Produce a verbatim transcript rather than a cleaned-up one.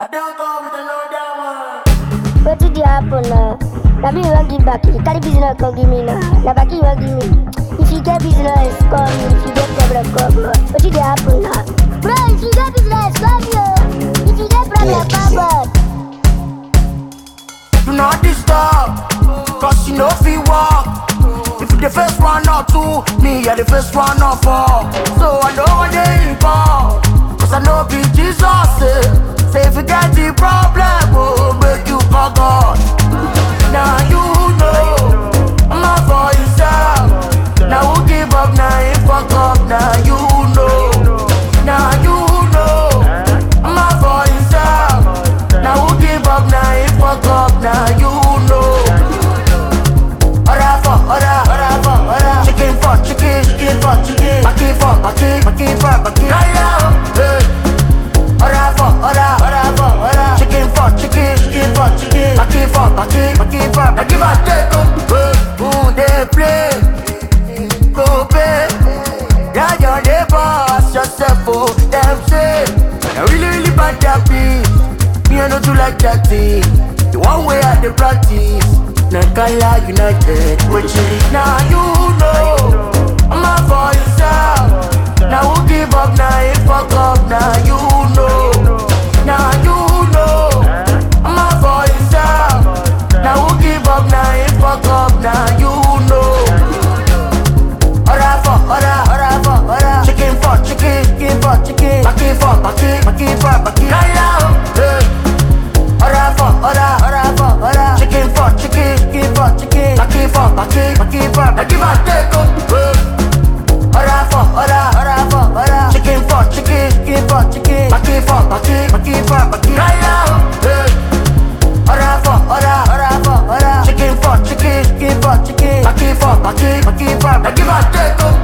don't go with the low down one. What did happen now? Now me want give back. You carry business come give me now. Now back you want give me. If you get business, come. If you get problem, come. What did happen now? Bro, if you get business, come yo. If you get problem, come on. Do not disturb, cause you know if you walk. If you the first one or two, me are the first one or four. So I know what they involved, cause I know be Jesus eh. Say if you get the problem, oh, make you call God. Now you know, I'm not for yourself. Now who give up, now you fuck up, now you know. Now you know, I'm not for yourself. Now who give up, now you fuck up, now you know. Ora for, ora, ora for, ora. Chicken for chicken, chicken for chicken. Baki for, baki, baki for, baki. Hey. Ora for, ora, ora for, ora. Chicken for chicken, chicken for chicken. Baki for, baki, baki for, baki. Give us take up. Who they play? Go pay. Yeah, you're the boss yourself, oh. Them say, I really, really bad that beat. Me, I know you like that thing. The one way at the practice. Nakala United, which is now you know. I'm not for yourself. Now who give up, now you fuck up, now you know. Now you know. I'm not for yourself. Now who give up, now you fuck up, now you know. Ora for, ora, ora for, ora. Chicken for chicken, chicken for chicken. Baki for, baki, baki for, baki. Hey. Ora for, ora, ora for, ora. Chicken for chicken, chicken for chicken. Baki for, baki, baki for, baki. Give us take up. Ora for, ora, ora for, ora. Chicken for chicken, chicken for chicken. Baki for, baki, baki for, baki. Hey. Ora for, ora, ora for, ora. Chicken for chicken, chicken for chicken. Baki for, baki, baki for, baki. Give us take up.